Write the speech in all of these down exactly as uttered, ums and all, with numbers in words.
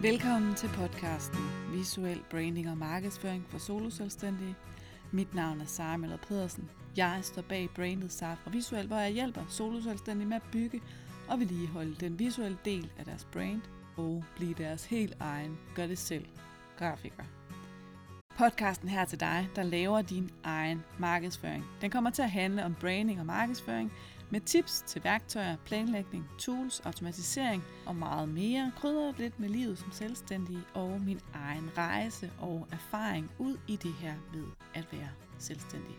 Velkommen til podcasten Visuel Branding og Markedsføring for soloselvstændige. Mit navn er Sara Møller Pedersen. Jeg står bag brandet Safra Visuel, hvor jeg hjælper soloselvstændige med at bygge og vedligeholde den visuelle del af deres brand og blive deres helt egen gør det selv grafiker. Podcasten her til dig, der laver din egen markedsføring. Den kommer til at handle om branding og markedsføring med tips til værktøjer, planlægning, tools, automatisering og meget mere. Krydret lidt med livet som selvstændig og min egen rejse og erfaring ud i det her ved at være selvstændig.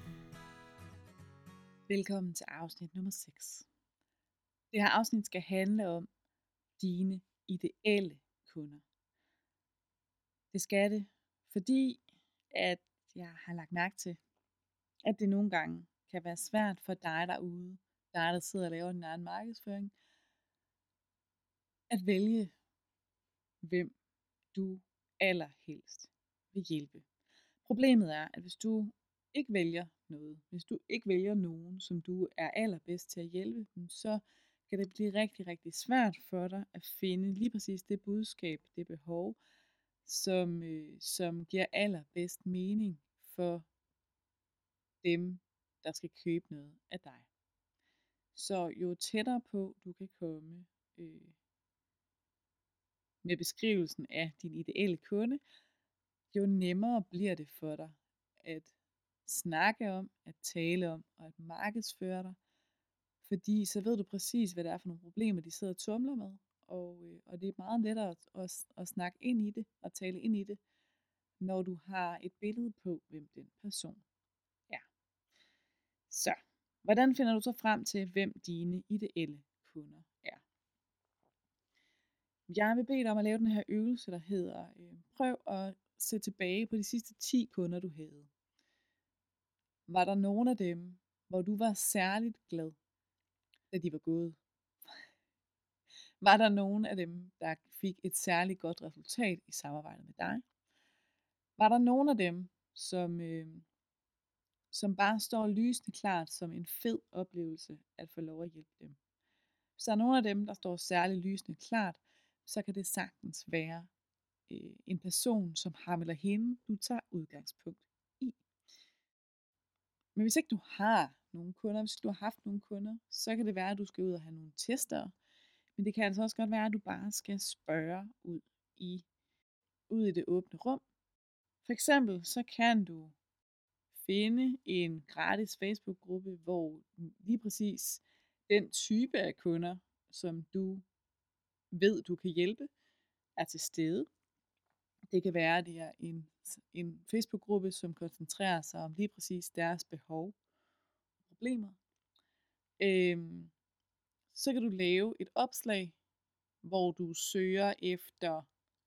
Velkommen til afsnit nummer seks. Det her afsnit skal handle om dine ideelle kunder. Det skal det, fordi at jeg har lagt mærke til, at det nogle gange kan være svært for dig derude, dig der sidder og laver din egen markedsføring, at vælge, hvem du allerhelst vil hjælpe. Problemet er, at hvis du ikke vælger noget, hvis du ikke vælger nogen, som du er allerbedst til at hjælpe dem, så kan det blive rigtig, rigtig svært for dig at finde lige præcis det budskab, det behov, som, øh, som giver allerbedst mening for dem, der skal købe noget af dig. Så jo tættere på du kan komme øh, med beskrivelsen af din ideelle kunde, jo nemmere bliver det for dig at snakke om, at tale om og at markedsføre dig. Fordi så ved du præcis, hvad det er for nogle problemer, de sidder og tumler med. Og, øh, og det er meget lettere at, at, at snakke ind i det og tale ind i det, når du har et billede på, hvem den person er. Så, hvordan finder du så frem til, hvem dine ideelle kunder er? Jeg vil bede dig om at lave den her øvelse, der hedder, øh, prøv at se tilbage på de sidste ti kunder, du havde. Var der nogen af dem, hvor du var særligt glad, da de var gået? Var der nogen af dem, der fik et særligt godt resultat i samarbejdet med dig? Var der nogen af dem, som, øh, som bare står lysende klart som en fed oplevelse at få lov at hjælpe dem? Hvis der er nogen af dem, der står særligt lysende klart, så kan det sagtens være øh, en person, som ham eller hende, du tager udgangspunkt i. Men hvis ikke du har nogen kunder, hvis ikke du har haft nogen kunder, så kan det være, at du skal ud og have nogle tester. Men det kan altså også godt være, at du bare skal spørge ud i, ud i det åbne rum. For eksempel så kan du finde en gratis Facebook-gruppe, hvor lige præcis den type af kunder, som du ved, du kan hjælpe, er til stede. Det kan være, at det er en, en Facebook-gruppe, som koncentrerer sig om lige præcis deres behov og problemer. Øhm, så kan du lave et opslag, hvor du søger efter,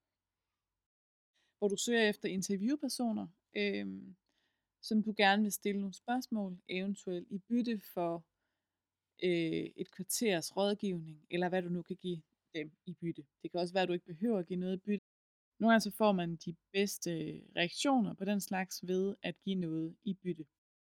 hvor du søger efter interviewpersoner, øhm, som du gerne vil stille nogle spørgsmål, eventuelt i bytte for øh, et kvarters rådgivning, eller hvad du nu kan give dem i bytte. Det kan også være, at du ikke behøver at give noget i bytte. Nogle gange så får man de bedste reaktioner på den slags ved at give noget i bytte.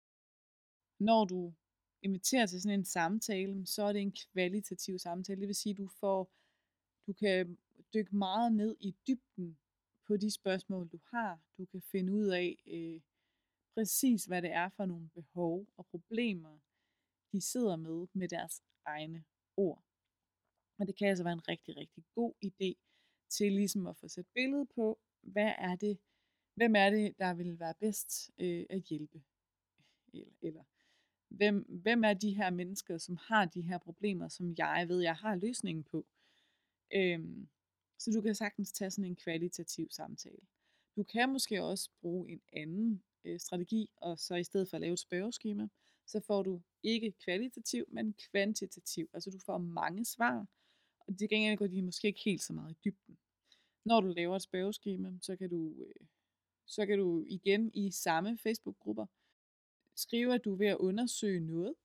Når du inviterer til sådan en samtale, så er det en kvalitativ samtale. Det vil sige, at du får, du kan dykke meget ned i dybden på de spørgsmål, du har. Du kan finde ud af øh, præcis, hvad det er for nogle behov og problemer, de sidder med med deres egne ord. Og det kan altså være en rigtig, rigtig god idé til ligesom at få sat billede på, hvad er det, hvem er det, der vil være bedst øh, at hjælpe? Eller, eller hvem, hvem er de her mennesker, som har de her problemer, som jeg ved, jeg har løsningen på? Øhm, så du kan sagtens tage sådan en kvalitativ samtale. Du kan måske også bruge en anden øh, strategi, og så i stedet for at lave et spørgeskema, så får du ikke kvalitativ, men kvantitativ. Altså du får mange svar, og det gengæld går de måske ikke helt så meget i dybden. Når du laver et spørgeskema, så kan du, øh, så kan du igen i samme Facebook-grupper skrive, at du er ved at undersøge noget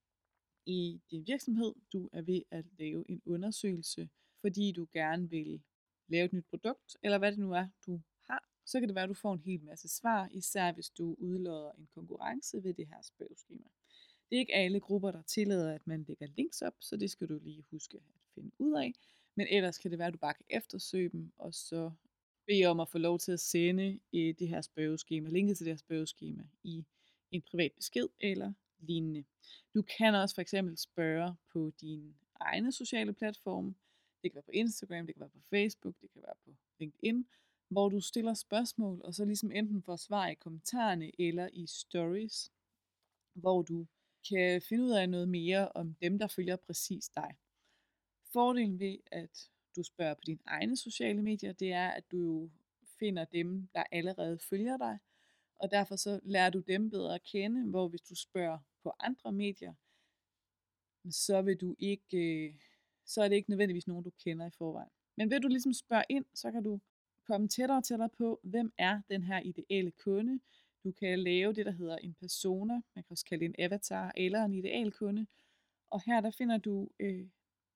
i din virksomhed. Du er ved at lave en undersøgelse, fordi du gerne vil lave et nyt produkt, eller hvad det nu er, du har. Så kan det være, at du får en hel masse svar, især hvis du udlodder en konkurrence ved det her spørgeskema. Det er ikke alle grupper, der tillader, at man lægger links op, så det skal du lige huske at finde ud af. Men ellers kan det være, at du bare kan eftersøge dem, og så bede om at få lov til at sende øh, det her spørgeskema, linket til det her spørgeskema i en privat besked eller lignende. Du kan også for eksempel spørge på dine egne sociale platforme. Det kan være på Instagram, det kan være på Facebook, det kan være på LinkedIn, hvor du stiller spørgsmål, og så ligesom enten får svar i kommentarerne eller i stories, hvor du kan finde ud af noget mere om dem, der følger præcis dig. Fordelen ved, at du spørger på dine egne sociale medier, det er, at du jo finder dem, der allerede følger dig, og derfor så lærer du dem bedre at kende, hvor hvis du spørger på andre medier, så vil du ikke, øh, så er det ikke nødvendigvis nogen, du kender i forvejen. Men ved du ligesom spørge ind, så kan du komme tættere og tættere på, hvem er den her ideelle kunde. Du kan lave det, der hedder en persona, man kan også kalde det en avatar eller en ideal kunde. Og her der finder du, øh,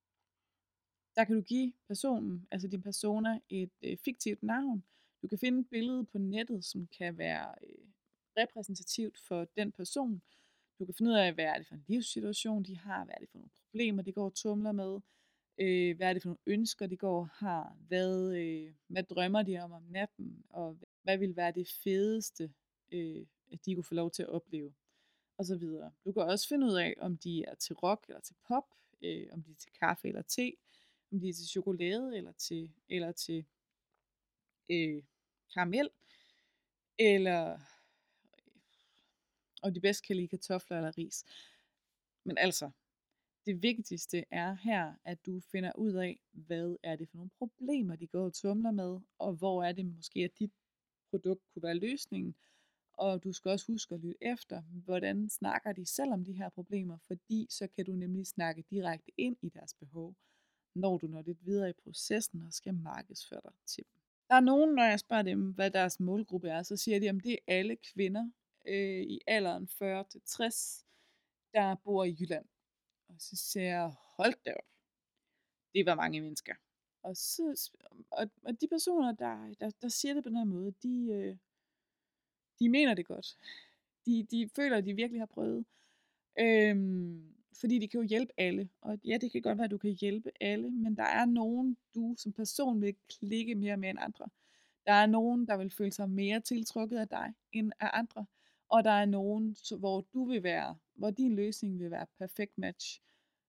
der kan du give personen, altså din persona, et øh, fiktivt navn. Du kan finde et billede på nettet, som kan være øh, repræsentativt for den person. Du kan finde ud af, hvad er det for en livssituation, de har, hvad er det for nogle problemer, de går og tumler med, øh, hvad er det for nogle ønsker, de går og har, hvad, øh, hvad drømmer de om om natten, og hvad vil være det fedeste, øh, at de kunne få lov til at opleve, og så videre. Du kan også finde ud af, om de er til rock eller til pop, øh, om de er til kaffe eller te, om de er til chokolade eller til, eller til øh, karamel, eller og de bedst kan lide kartofler eller ris. Men altså, det vigtigste er her, at du finder ud af, hvad er det for nogle problemer, de går og tumler med, og hvor er det måske, at dit produkt kunne være løsningen. Og du skal også huske at lytte efter, hvordan snakker de selv om de her problemer, fordi så kan du nemlig snakke direkte ind i deres behov, når du når lidt videre i processen og skal markedsføre dig til dem. Der er nogen, når jeg spørger dem, hvad deres målgruppe er, så siger de, at det er alle kvinder øh, i alderen fyrre til tres, der bor i Jylland. Og så siger jeg, hold da op, det var mange mennesker. Og, så, og, og de personer, der, der, der siger det på den her måde, de, øh, de mener det godt. De, de føler, at de virkelig har prøvet. Øhm, fordi de kan jo hjælpe alle. Og ja, det kan godt være, at du kan hjælpe alle, men der er nogen, du som person vil klikke mere med end andre. Der er nogen, der vil føle sig mere tiltrukket af dig end af andre. Og der er nogen, så, hvor du vil være, hvor din løsning vil være perfekt match.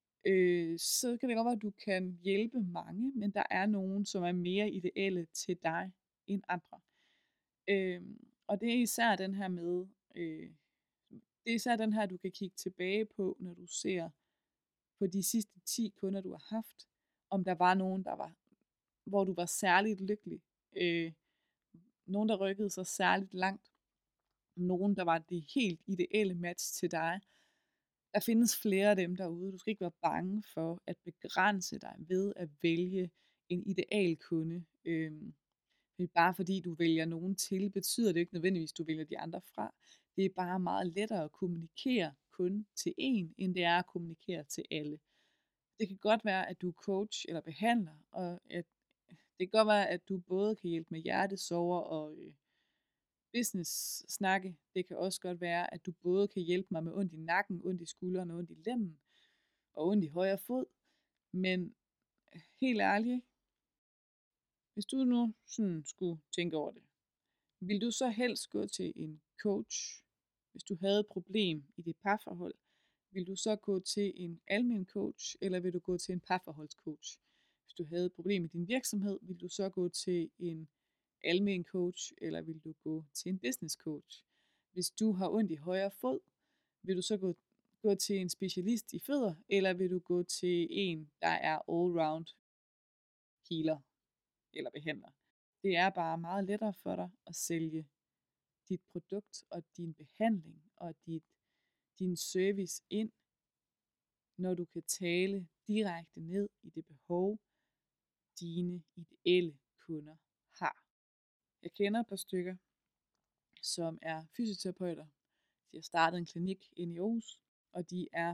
Øh, så kan det godt være, at du kan hjælpe mange, men der er nogen, som er mere ideelle til dig end andre. Øh, og det er især den her med, øh, det er især den her, du kan kigge tilbage på, når du ser på de sidste ti kunder, du har haft, om der var nogen, der var, hvor du var særligt lykkelig. Øh, nogen, der rykkede sig særligt langt. Nogen, der var det helt ideelle match til dig. Der findes flere af dem derude. Du skal ikke være bange for at begrænse dig ved at vælge en ideal kunde. Øhm, bare fordi du vælger nogen til, betyder det ikke nødvendigvis, at du vælger de andre fra. Det er bare meget lettere at kommunikere kun til en, end det er at kommunikere til alle. Det kan godt være, at du er coach eller behandler, og at det kan godt være, at du både kan hjælpe med hjertesorger og øh, business-snakke. Det kan også godt være, at du både kan hjælpe mig med ondt i nakken, ondt i skulderen, ondt i lænden og ondt i højre fod. Men helt ærligt, hvis du nu sådan skulle tænke over det, vil du så helst gå til en coach, hvis du havde et problem i dit parforhold? Vil du så gå til en almen coach, eller vil du gå til en parforholdscoach? Hvis du havde et problem i din virksomhed, vil du så gå til en almen coach, eller vil du gå til en business coach? Hvis du har ondt i højre fod, vil du så gå, gå til en specialist i fødder, eller vil du gå til en, der er all-round healer eller behandler? Det er bare meget lettere for dig at sælge dit produkt og din behandling og dit, din service ind, når du kan tale direkte ned i det behov, dine ideelle kunder har. Jeg kender et par stykker, som er fysioterapeuter. De har startet en klinik inde i Aarhus, og de er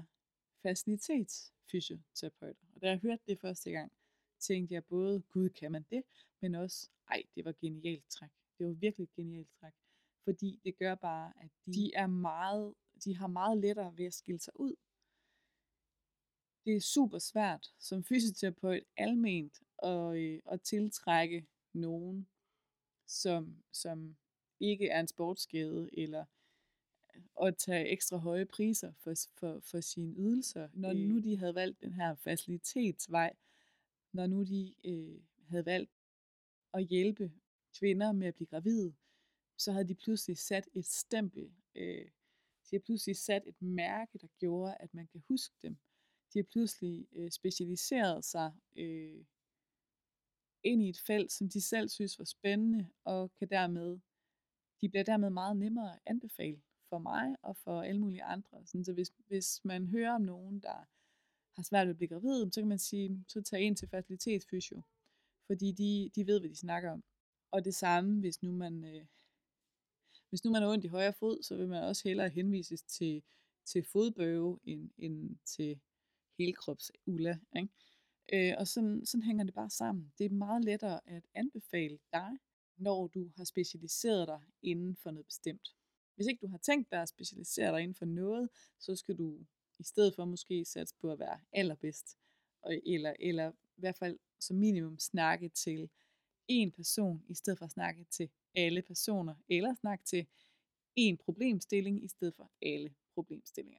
facilitetsfysioterapeuter. Og da jeg hørte det første gang, tænkte jeg både, gud, kan man det, men også, ej, det var genialt træk. Det var virkelig et genialt træk. Fordi det gør bare, at de er meget, de har meget lettere ved at skille sig ud. Det er super svært som fysioterapeut alment at, øh, at tiltrække nogen, som, som ikke er en sportsskade, eller at tage ekstra høje priser for, for, for sine ydelser. Når nu de havde valgt den her facilitetsvej, når nu de øh, havde valgt at hjælpe kvinder med at blive gravide, så havde de pludselig sat et stempel. Øh, de har pludselig sat et mærke, der gjorde, at man kan huske dem. De har pludselig øh, specialiseret sig øh, ind i et felt, som de selv synes var spændende, og kan dermed, de bliver dermed meget nemmere at anbefale for mig og for alle mulige andre. Sådan, så hvis, hvis man hører om nogen, der har svært ved at blive gravid, så kan man sige, så tag ind til fertilitetsfysio, fordi de, de ved, hvad de snakker om. Og det samme, hvis nu man, øh, hvis nu man har ondt i højre fod, så vil man også hellere henvises til, til fodbøve end, end til helkrops Ulla, ikke? Øh, og sådan, sådan hænger det bare sammen. Det er meget lettere at anbefale dig, når du har specialiseret dig inden for noget bestemt. Hvis ikke du har tænkt dig at specialisere dig inden for noget, så skal du i stedet for måske satse på at være allerbedst, eller, eller i hvert fald som minimum snakke til en person, i stedet for at snakke til alle personer, eller snakke til en problemstilling, i stedet for alle problemstillinger.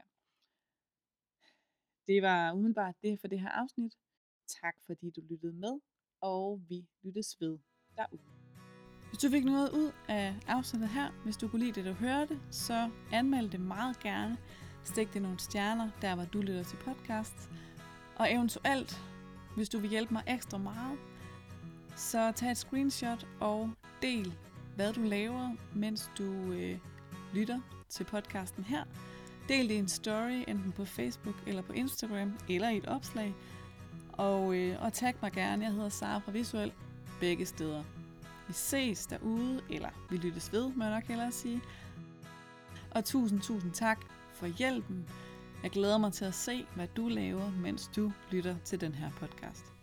Det var umiddelbart det for det her afsnit. Tak fordi du lyttede med, og vi lyttes ved derude. Hvis du fik noget ud af afsnittet her, hvis du kunne lide det, du hørte, så anmeld det meget gerne. Stik det nogle stjerner, der hvor du lytter til podcast. Og eventuelt, hvis du vil hjælpe mig ekstra meget, så tag et screenshot og del, hvad du laver, mens du øh, lytter til podcasten her. Del det i en story, enten på Facebook eller på Instagram, eller i et opslag. Og, øh, og tag mig gerne, jeg hedder Sara fra Visuel, begge steder. Vi ses derude, eller vi lyttes ved, må jeg nok hellere sige. Og tusind, tusind tak for hjælpen. Jeg glæder mig til at se, hvad du laver, mens du lytter til den her podcast.